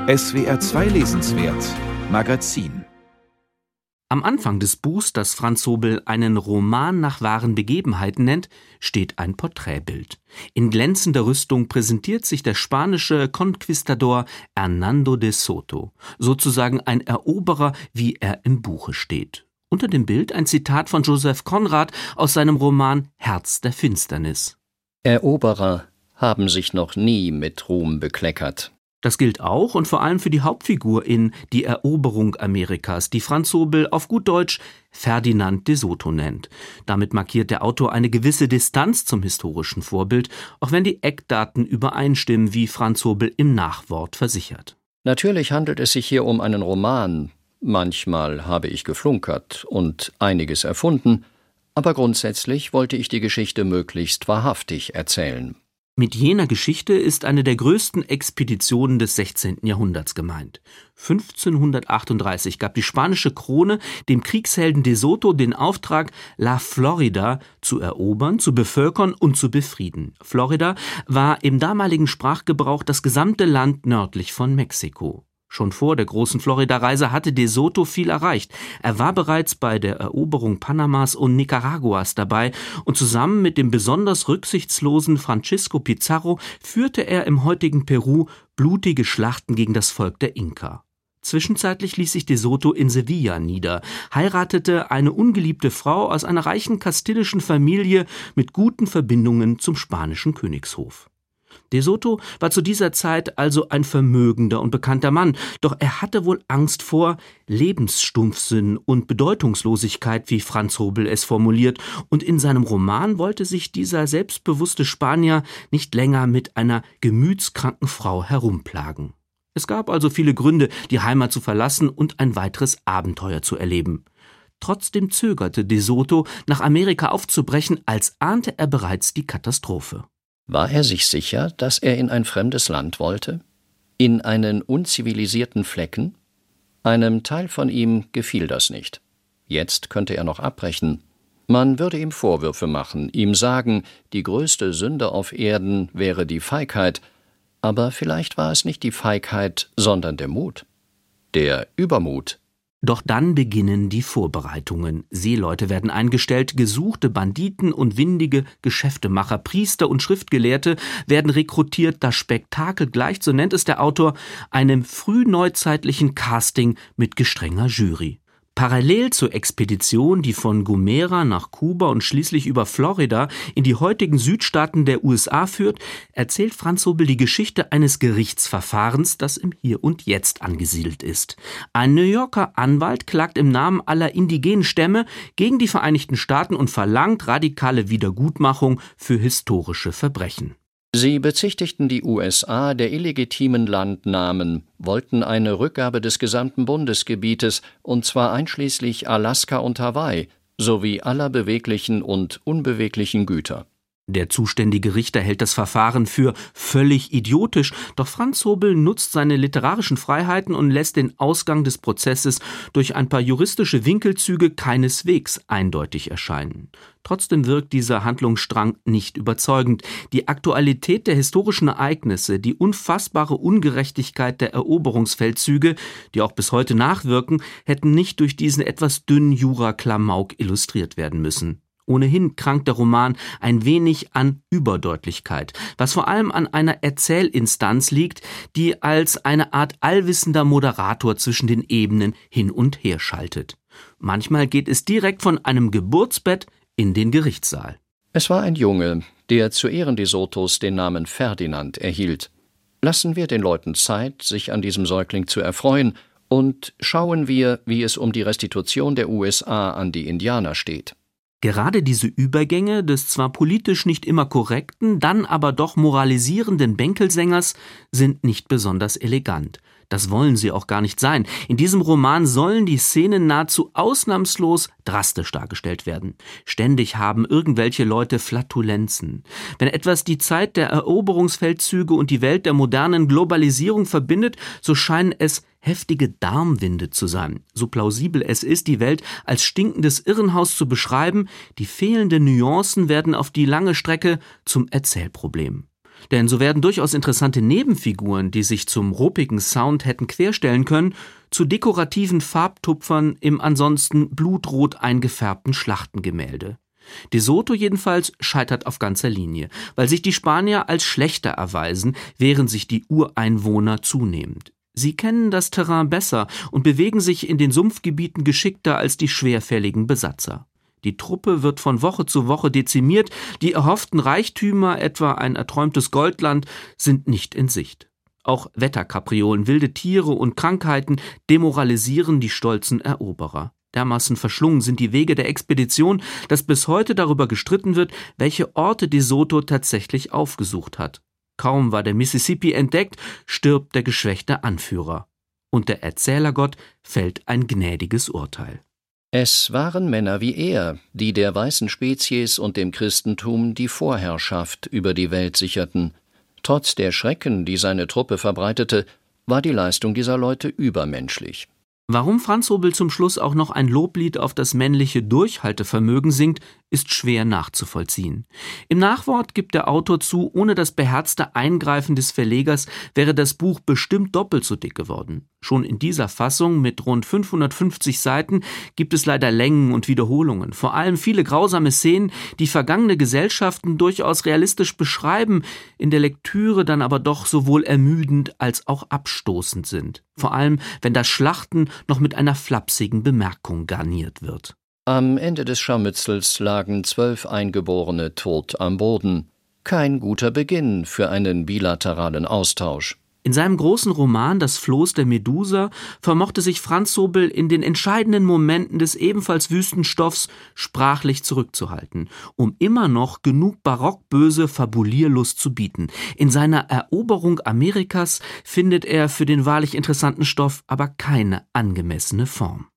SWR 2 Lesenswert Magazin. Am Anfang des Buchs, das Franz Sobel einen Roman nach wahren Begebenheiten nennt, steht ein Porträtbild. In glänzender Rüstung präsentiert sich der spanische Conquistador Hernando de Soto, sozusagen ein Eroberer, wie er im Buche steht. Unter dem Bild ein Zitat von Joseph Conrad aus seinem Roman Herz der Finsternis. Eroberer haben sich noch nie mit Ruhm bekleckert. Das gilt auch und vor allem für die Hauptfigur in Die Eroberung Amerikas, die Franz Sobel auf gut Deutsch Ferdinand de Soto nennt. Damit markiert der Autor eine gewisse Distanz zum historischen Vorbild, auch wenn die Eckdaten übereinstimmen, wie Franz Sobel im Nachwort versichert. Natürlich handelt es sich hier um einen Roman. Manchmal habe ich geflunkert und einiges erfunden, aber grundsätzlich wollte ich die Geschichte möglichst wahrhaftig erzählen. Mit jener Geschichte ist eine der größten Expeditionen des 16. Jahrhunderts gemeint. 1538 gab die spanische Krone dem Kriegshelden de Soto den Auftrag, La Florida zu erobern, zu bevölkern und zu befrieden. Florida war im damaligen Sprachgebrauch das gesamte Land nördlich von Mexiko. Schon vor der großen Florida-Reise hatte de Soto viel erreicht. Er war bereits bei der Eroberung Panamas und Nicaraguas dabei und zusammen mit dem besonders rücksichtslosen Francisco Pizarro führte er im heutigen Peru blutige Schlachten gegen das Volk der Inka. Zwischenzeitlich ließ sich de Soto in Sevilla nieder, heiratete eine ungeliebte Frau aus einer reichen kastilischen Familie mit guten Verbindungen zum spanischen Königshof. De Soto war zu dieser Zeit also ein vermögender und bekannter Mann, doch er hatte wohl Angst vor Lebensstumpfsinn und Bedeutungslosigkeit, wie Franz Sobel es formuliert, und in seinem Roman wollte sich dieser selbstbewusste Spanier nicht länger mit einer gemütskranken Frau herumplagen. Es gab also viele Gründe, die Heimat zu verlassen und ein weiteres Abenteuer zu erleben. Trotzdem zögerte de Soto, nach Amerika aufzubrechen, als ahnte er bereits die Katastrophe. War er sich sicher, dass er in ein fremdes Land wollte? In einen unzivilisierten Flecken? Einem Teil von ihm gefiel das nicht. Jetzt könnte er noch abbrechen. Man würde ihm Vorwürfe machen, ihm sagen, die größte Sünde auf Erden wäre die Feigheit. Aber vielleicht war es nicht die Feigheit, sondern der Mut. Der Übermut. Doch dann beginnen die Vorbereitungen. Seeleute werden eingestellt, gesuchte Banditen und windige Geschäftemacher, Priester und Schriftgelehrte werden rekrutiert. Das Spektakel gleicht, so nennt es der Autor, einem frühneuzeitlichen Casting mit gestrenger Jury. Parallel zur Expedition, die von Gomera nach Kuba und schließlich über Florida in die heutigen Südstaaten der USA führt, erzählt Franz Sobel die Geschichte eines Gerichtsverfahrens, das im Hier und Jetzt angesiedelt ist. Ein New Yorker Anwalt klagt im Namen aller indigenen Stämme gegen die Vereinigten Staaten und verlangt radikale Wiedergutmachung für historische Verbrechen. Sie bezichtigten die USA der illegitimen Landnahmen, wollten eine Rückgabe des gesamten Bundesgebietes, und zwar einschließlich Alaska und Hawaii, sowie aller beweglichen und unbeweglichen Güter. Der zuständige Richter hält das Verfahren für völlig idiotisch, doch Franz Sobel nutzt seine literarischen Freiheiten und lässt den Ausgang des Prozesses durch ein paar juristische Winkelzüge keineswegs eindeutig erscheinen. Trotzdem wirkt dieser Handlungsstrang nicht überzeugend. Die Aktualität der historischen Ereignisse, die unfassbare Ungerechtigkeit der Eroberungsfeldzüge, die auch bis heute nachwirken, hätten nicht durch diesen etwas dünnen Jura-Klamauk illustriert werden müssen. Ohnehin krankt der Roman ein wenig an Überdeutlichkeit, was vor allem an einer Erzählinstanz liegt, die als eine Art allwissender Moderator zwischen den Ebenen hin und her schaltet. Manchmal geht es direkt von einem Geburtsbett in den Gerichtssaal. Es war ein Junge, der zu Ehren de Sotos den Namen Ferdinand erhielt. Lassen wir den Leuten Zeit, sich an diesem Säugling zu erfreuen, und schauen wir, wie es um die Restitution der USA an die Indianer steht. Gerade diese Übergänge des zwar politisch nicht immer korrekten, dann aber doch moralisierenden Bänkelsängers sind nicht besonders elegant. Das wollen sie auch gar nicht sein. In diesem Roman sollen die Szenen nahezu ausnahmslos drastisch dargestellt werden. Ständig haben irgendwelche Leute Flatulenzen. Wenn etwas die Zeit der Eroberungsfeldzüge und die Welt der modernen Globalisierung verbindet, so scheinen es heftige Darmwinde zu sein. So plausibel es ist, die Welt als stinkendes Irrenhaus zu beschreiben, die fehlenden Nuancen werden auf die lange Strecke zum Erzählproblem. Denn so werden durchaus interessante Nebenfiguren, die sich zum ruppigen Sound hätten querstellen können, zu dekorativen Farbtupfern im ansonsten blutrot eingefärbten Schlachtengemälde. De Soto jedenfalls scheitert auf ganzer Linie, weil sich die Spanier als schlechter erweisen, wehren sich die Ureinwohner zunehmend. Sie kennen das Terrain besser und bewegen sich in den Sumpfgebieten geschickter als die schwerfälligen Besatzer. Die Truppe wird von Woche zu Woche dezimiert, die erhofften Reichtümer, etwa ein erträumtes Goldland, sind nicht in Sicht. Auch Wetterkapriolen, wilde Tiere und Krankheiten demoralisieren die stolzen Eroberer. Dermaßen verschlungen sind die Wege der Expedition, dass bis heute darüber gestritten wird, welche Orte De Soto tatsächlich aufgesucht hat. Kaum war der Mississippi entdeckt, stirbt der geschwächte Anführer. Und der Erzählergott fällt ein gnädiges Urteil. Es waren Männer wie er, die der weißen Spezies und dem Christentum die Vorherrschaft über die Welt sicherten. Trotz der Schrecken, die seine Truppe verbreitete, war die Leistung dieser Leute übermenschlich. Warum Franz Hobel zum Schluss auch noch ein Loblied auf das männliche Durchhaltevermögen singt, ist schwer nachzuvollziehen. Im Nachwort gibt der Autor zu, ohne das beherzte Eingreifen des Verlegers wäre das Buch bestimmt doppelt so dick geworden. Schon in dieser Fassung mit rund 550 Seiten gibt es leider Längen und Wiederholungen, vor allem viele grausame Szenen, die vergangene Gesellschaften durchaus realistisch beschreiben, in der Lektüre dann aber doch sowohl ermüdend als auch abstoßend sind. Vor allem, wenn das Schlachten noch mit einer flapsigen Bemerkung garniert wird. Am Ende des Scharmützels lagen 12 Eingeborene tot am Boden. Kein guter Beginn für einen bilateralen Austausch. In seinem großen Roman »Das Floß der Medusa« vermochte sich Franz Hobel in den entscheidenden Momenten des ebenfalls wüsten Stoffs sprachlich zurückzuhalten, um immer noch genug barockböse Fabulierlust zu bieten. In seiner Eroberung Amerikas findet er für den wahrlich interessanten Stoff aber keine angemessene Form.